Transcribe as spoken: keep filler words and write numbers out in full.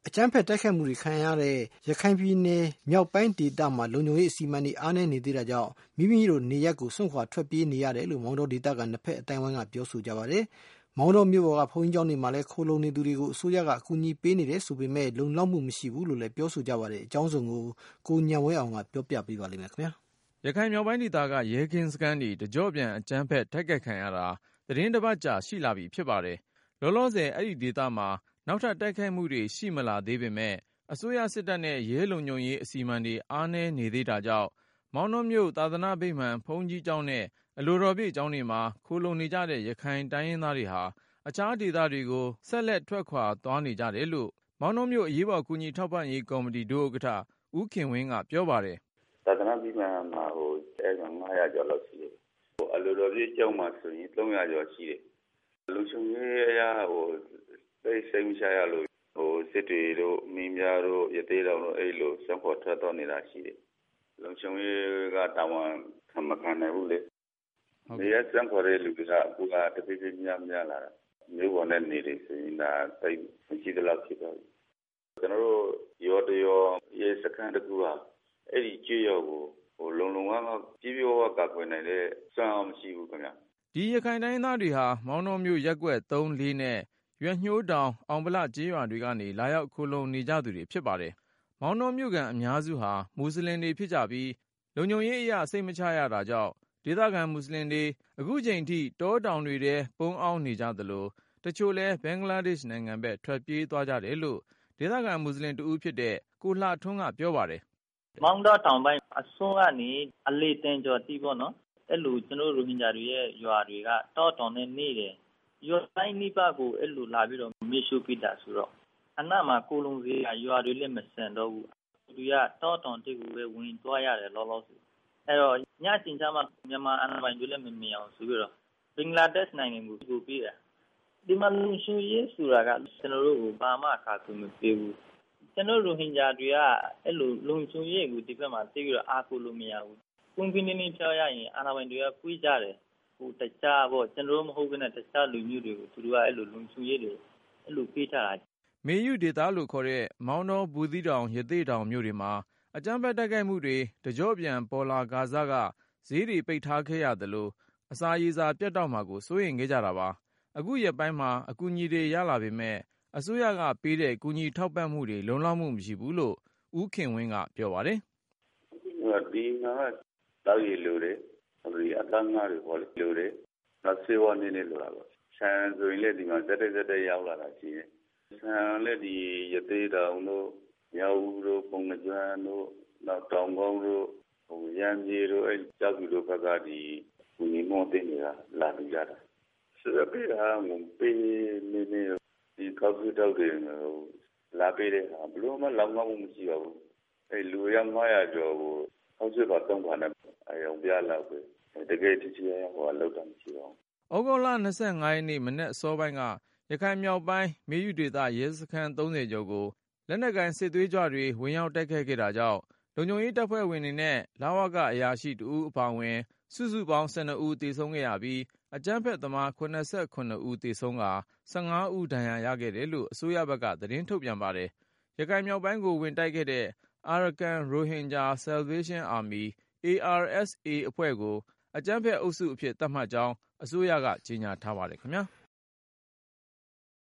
အကြမ်းဖက်တိုက်ခိုက်မှုတွေခံရတဲ့ရခိုင်ပြည်နယ်မြောက်ပိုင်းဒေသမှာလုံခြုံရေးအစီအမံတွေအားနည်းနေသေးတာကြောင့်မိမိတို့နေရပ်ကိုစွန့်ခွာထွက်ပြေးနေရတယ်လို့မောင်တောဒေသကနှစ်ဖက်အတိုင်းအဝိုင်းကပြောဆိုကြပါတယ်။မောင်တောမြို့ပေါ်ကဘုန်းကြီးကျောင်းတွေမှာလည်းခိုလုံနေသူတွေကိုအစိုးရကအကူအညီပေးနေတယ်ဆိုပေမဲ့လုံလောက်မှုမရှိဘူးလို့လည်းပြောဆိုကြပါတယ်။အကြောင်းစုံကိုကိုညံဝဲအောင်ကပြောပြပေးပါလိမ့်မယ်ခင်ဗျာ။ရခိုင်မြောက်ပိုင်းဒေသကရဲကင်းစခန်းတွေတကြော့ပြန်အကြမ်းဖက်တိုက်ခိုက်ခံရတာသတင်းတစ်ပတ်ကြာရှိလာပြီဖြစ်ပါတယ်။လောလောဆယ်အဲ့ဒီဒေသမှာနောက်ထပ်တိုက်ခိုက်မှုတွေရှိမလာသေးပေမဲ့အစိုးရစစ်တပ်နဲ့ရဲလုံခြုံရေးအစီအမံတွေအားနည်းနေသေးတာကြောင့်မောင်နှမြို့သာသနာ့ဗိမာန်ဘုန်းကြီးကျောင်းနဲ့အလိုတော်ပြည့်ကျောင်းတွေမှာခိုလုံနေကြတဲ့ရခိုင်တိုင်းရင်းသားတွေဟာအခြားဒေသတွေကိုဆက်လက်ထွက်ခွာသွားနေကြတယ်လို့မောင်နှမြို့အရေးပေါ်ကူညီထောက်ပံ့ရေးကော်မတီဒုဥက္ကဋ္ဌဦးခင်ဝင်းကပြောပါတယ်။သာသနာ့ဗိမာန်မှာဟိုအဲငါးရာကျော်လောက်ရှိတယ်။ဟိုအလိုတော်ပြည့်ကျောင်းမှာဆိုရင်သုံးရာကျော်ရှိတယ်။လူချုံရေးအရာဟိုသိစိတ်မချရလို့ဟိုစစ်တွေတို့မင်းများတို့ရသေးတော်တို့အဲ့လိုစံပေါ်ထွက်တော်နေတာရှိတယ်။လုံချုံရေးကတာဝန်ခံမခံနိုင်ဘူးလေ။နေရာစံပေါ်တဲ့လူတွေကအခုကတပိပိများများလာတာ။မျိုးပေါ်နဲ့နေတယ်ဆိုရင်ဒါသိမရှိသလောက်ဖြစ်သွားပြီ။ကျွန်တော်တို့ရောတရောရေစခန်းတကူဟာအဲ့ဒီကျွော်ကိုဟိုလုံလုံကကြီးပြောကကကွယ်နိုင်တဲ့စွမ်းအောင်မရှိဘူးခင်ဗျ။ဒီရခိုင်တိုင်းသားတွေဟာမောင်နှမြို့ရက်ွက်သုံး လေးနဲ့ရွက်ညှိုးတောင်အောင်ဗလကျေးရွာတွေကနေလာရောက်ခိုလုံနေကြသူတွေဖြစ်ပါတယ်။မောင်နှမြို့ကန်အများစုဟာမွတ်စလင်တွေဖြစ်ကြပြီးလုံခြုံရေးအရာစိတ်မချရတာကြောင့်ဒေသခံမွတ်စလင်တွေအခုချိန်ထိတောတောင်တွေထဲပုန်းအောင်းနေကြသလိုတချို့လဲဘင်္ဂလားဒေ့ရှ်နိုင်ငံဘက်ထွက်ပြေးသွားကြတယ်လို့ဒေသခံမွတ်စလင်တဦးဖြစ်တဲ့ကိုလှထွန်းကပြောပါတယ်။မောင်တောတောင်ပိုင်းအစွန်းကနေအလေတင်ကျော်တီးပေါ့နော်အဲ့လိုကျွန်တော်ရိုဟင်ဂျာတွေရဲ့ရွာတွေကတောတောင်နဲ့နေတယ်ရွာတိုင်းနိဗ္ဗာန်ကိုအဲ့လိုလာပြီးတော့မြေရှုပိတာဆိုတော့အနာမှာကိုလုံစီရွာတွေလည်းမစံတော့ဘူးသူကတောတောင်တိကိုပဲဝင်သွားရတယ်လောလောဆယ်အဲ့တော့ညချင်းချမှာမြန်မာအနာပိုင်းတွေလည်းမမြင်အောင်ဆိုပြီးတော့ဘင်္ဂလားဒေ့ရှ်နိုင်ငံကိုကိုပြေးတာဒီမှာလူရှူရေးဆိုတာကကျွန်တော်တို့ကိုဘာမှအခါကူမပေးဘူးကျွန်တော်ရိုဟင်ဂျာတွေကအဲ့လိုလုံခြုံရေးကိုဒီဘက်မှာသိပြီးတော့အားကိုလို့မရဘူးကွန်ပီနီနေပြောရရင်အာဏာပိုင်တွေကကွေးကြတယ်ဟိုတခြားပေါ့ကျွန်တော်မဟုတ်ဘဲနဲ့တခြားလူမျိုးတွေကိုသူတို့ကအဲ့လိုလုံခြုံရေးတွေအဲ့လိုပေးထားတာမေယူဒေသလို့ခေါ်တဲ့မောင်တော်ဘူးသီးတောင်ရသေးတောင်မြို့တွေမှာအကြမ်းဖက်တိုက်ခိုက်မှုတွေတကြော့ပြန်ပေါ်လာဂါဇကဈေးတွေပိတ်ထားခဲ့ရတယ်လို့အစာရေစာပြတ်တောက်မှာကိုစိုးရိမ်ခဲ့ကြတာပါအခုရက်ပိုင်းမှာအကူအညီတွေရလာပေမဲ့အစိုးရကပေးတဲ့ကူညီထောက်ပံ့မှုတွေလုံလောက်မှုမရှိဘူးလို့ဦးခင်ဝင်းကပြောပါတယ်ဒီမှာတောက်ရည်လိုတယ်ဒီအတန်းငါးတွေပေါ်လိုတယ်နောက်ဆေးဝါးနည်းနည်းလိုတာပေါ့ဆန်ဆိုရင်လည်းဒီမှာဇက်တက်ဇက်တက်ရောက်လာတာရှိတယ်ဆန်လည်းဒီရသေးတောင်တို့မြောက်ဦးတို့ပုံငကြွမ်းတို့နောက်တောင်ကောင်းတို့ဟိုရမ်းကြီးတို့အဲကြောက်ပြီးတို့ဘက်ကဒီကူညီမောတင်နေတာလာပြီးကြတာဆိုတော့ပြတာငုံပေးနေနေဒီကောက်ပြီးတော့တယ်လာပေးတယ်ဘလို့မှလောက်မှမရှိပါဘူးအဲလူရငါးရာကျော်ကိုဟောက်စစ်ပါသုံးပါနဲ့အယုံပြလောက်ပဲတကယ်တည်းရဟိုလောက်တာမရှိပါဘူး။ဩဂုတ်လ၂၅ရက်နေ့မနက်အစောပိုင်းကရခိုင်မြောက်ပိုင်းမေယူဒေသရဲစခန်းသုံးဆယ်ကျော်ကိုလက်နက်ကိုင်စစ်သွေးကြွတွေဝင်ရောက်တိုက်ခိုက်ခဲ့တာကြောင့်လုံခြုံရေးတပ်ဖွဲ့ဝင်တွေနဲ့လဝကအရာရှိတဦးအပါအဝင်စုစုပေါင်း၁၂ဦးသေဆုံးခဲ့ရပြီးအကြမ်းဖက်သမား၇၇ဦးသေဆုံးက၁၅ဦးဒဏ်ရာရခဲ့တယ်လို့အစိုးရဘက်ကသတင်းထုတ်ပြန်ပါတယ်။ရခိုင်မြောက်ပိုင်းကိုဝင်တိုက်ခဲ့တဲ့ Arakan Rohingya Salvation Army A R S A အဖွဲ့ကိုအကြမ်းဖက်အုပ်စုအဖြစ်သတ်မှတ်ကြောင်းအစိုးရကကြေညာထားပါတယ်ခင်ဗျာ။